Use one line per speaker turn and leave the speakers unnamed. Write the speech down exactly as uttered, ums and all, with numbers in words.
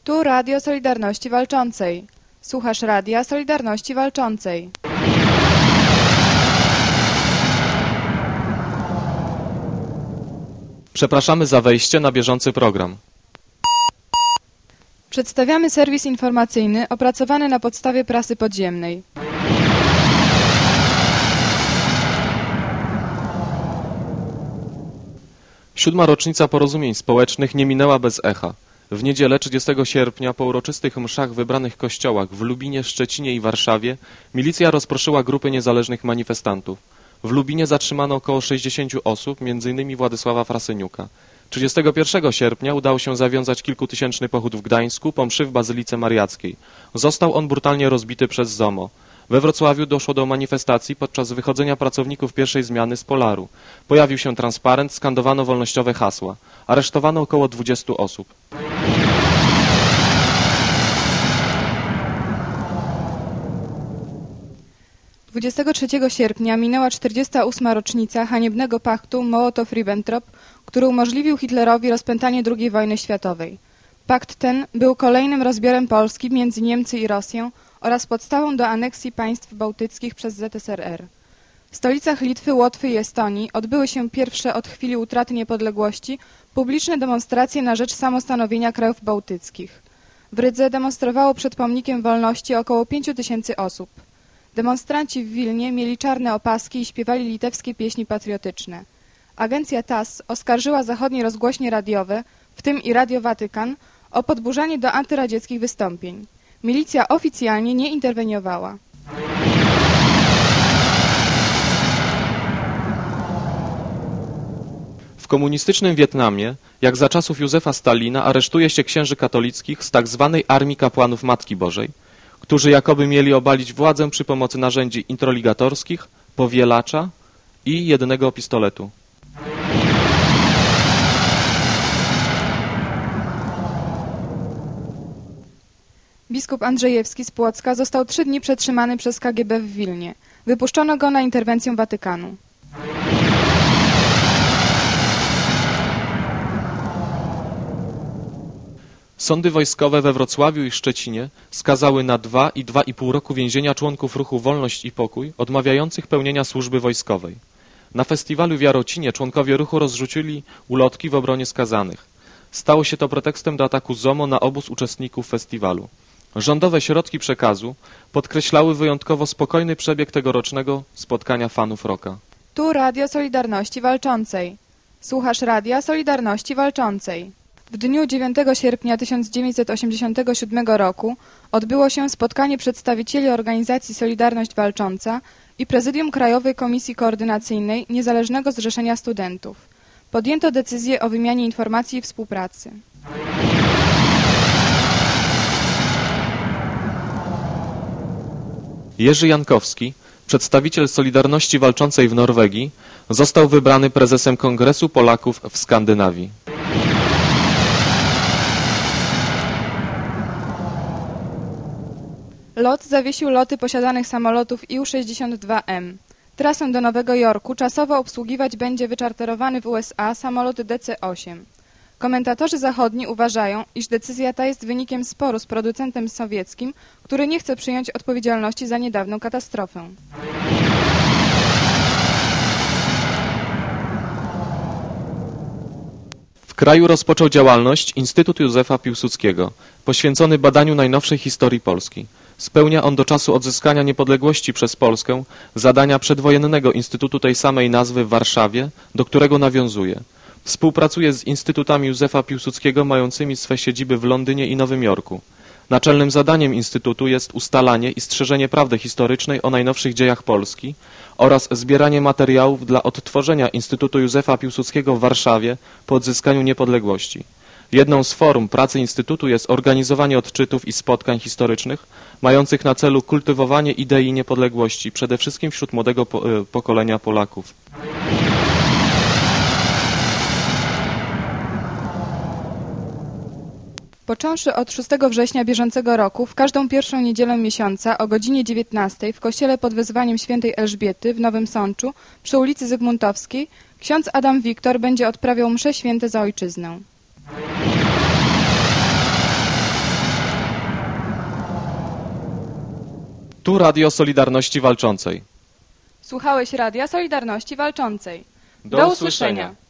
Tu Radio Solidarności Walczącej. Słuchasz Radia Solidarności Walczącej.
Przepraszamy za wejście na bieżący program.
Przedstawiamy serwis informacyjny opracowany na podstawie prasy podziemnej.
Siódma rocznica porozumień społecznych nie minęła bez echa. W niedzielę trzydziestego sierpnia po uroczystych mszach w wybranych kościołach w Lubinie, Szczecinie i Warszawie milicja rozproszyła grupy niezależnych manifestantów. W Lubinie zatrzymano około sześćdziesięciu osób, między innymi Władysława Frasyniuka. trzydziestego pierwszego sierpnia udało się zawiązać kilkutysięczny pochód w Gdańsku po mszy w Bazylice Mariackiej. Został on brutalnie rozbity przez ZOMO. We Wrocławiu doszło do manifestacji podczas wychodzenia pracowników pierwszej zmiany z Polaru. Pojawił się transparent, skandowano wolnościowe hasła. Aresztowano około dwudziestu osób.
dwudziestego trzeciego sierpnia minęła czterdziesta ósma rocznica haniebnego paktu Mołotow-Ribbentrop, który umożliwił Hitlerowi rozpętanie drugiej wojny światowej. Pakt ten był kolejnym rozbiorem Polski między Niemcy i Rosją oraz podstawą do aneksji państw bałtyckich przez Z S R R. W stolicach Litwy, Łotwy i Estonii odbyły się pierwsze od chwili utraty niepodległości publiczne demonstracje na rzecz samostanowienia krajów bałtyckich. W Rydze demonstrowało przed pomnikiem wolności około pięciu tysięcy osób. Demonstranci w Wilnie mieli czarne opaski i śpiewali litewskie pieśni patriotyczne. Agencja T A S S oskarżyła zachodnie rozgłośnie radiowe, w tym i Radio Watykan, o podburzanie do antyradzieckich wystąpień. Milicja oficjalnie nie interweniowała.
W komunistycznym Wietnamie, jak za czasów Józefa Stalina, aresztuje się księży katolickich z tak zwanej Armii Kapłanów Matki Bożej, którzy jakoby mieli obalić władzę przy pomocy narzędzi introligatorskich, powielacza i jednego pistoletu.
Biskup Andrzejewski z Płocka został trzy dni przetrzymany przez K G B w Wilnie. Wypuszczono go na interwencję Watykanu.
Sądy wojskowe we Wrocławiu i Szczecinie skazały na dwa i dwa i pół roku więzienia członków ruchu Wolność i Pokój odmawiających pełnienia służby wojskowej. Na festiwalu w Jarocinie członkowie ruchu rozrzucili ulotki w obronie skazanych. Stało się to pretekstem do ataku ZOMO na obóz uczestników festiwalu. Rządowe środki przekazu podkreślały wyjątkowo spokojny przebieg tegorocznego spotkania fanów rocka.
Tu Radio Solidarności Walczącej. Słuchasz Radia Solidarności Walczącej. W dniu dziewiątego sierpnia tysiąc dziewięćset osiemdziesiątego siódmego roku odbyło się spotkanie przedstawicieli organizacji Solidarność Walcząca i Prezydium Krajowej Komisji Koordynacyjnej Niezależnego Zrzeszenia Studentów. Podjęto decyzję o wymianie informacji i współpracy.
Jerzy Jankowski, przedstawiciel Solidarności Walczącej w Norwegii, został wybrany prezesem Kongresu Polaków w Skandynawii.
LOT zawiesił loty posiadanych samolotów I U sześćdziesiąt dwa M. Trasę do Nowego Jorku czasowo obsługiwać będzie wyczarterowany w U S A samolot D C osiem. Komentatorzy zachodni uważają, iż decyzja ta jest wynikiem sporu z producentem sowieckim, który nie chce przyjąć odpowiedzialności za niedawną katastrofę.
W kraju rozpoczął działalność Instytut Józefa Piłsudskiego, poświęcony badaniu najnowszej historii Polski. Spełnia on do czasu odzyskania niepodległości przez Polskę zadania przedwojennego instytutu tej samej nazwy w Warszawie, do którego nawiązuje. Współpracuje z instytutami Józefa Piłsudskiego mającymi swe siedziby w Londynie i Nowym Jorku. Naczelnym zadaniem Instytutu jest ustalanie i strzeżenie prawdy historycznej o najnowszych dziejach Polski oraz zbieranie materiałów dla odtworzenia Instytutu Józefa Piłsudskiego w Warszawie po odzyskaniu niepodległości. Jedną z form pracy Instytutu jest organizowanie odczytów i spotkań historycznych mających na celu kultywowanie idei niepodległości, przede wszystkim wśród młodego po pokolenia Polaków.
Począwszy od szóstego września bieżącego roku, w każdą pierwszą niedzielę miesiąca o godzinie dziewiętnastej w kościele pod wezwaniem świętej Elżbiety w Nowym Sączu przy ulicy Zygmuntowskiej ksiądz Adam Wiktor będzie odprawiał msze święte za ojczyznę.
Tu Radio Solidarności Walczącej.
Słuchałeś Radia Solidarności Walczącej.
Do usłyszenia.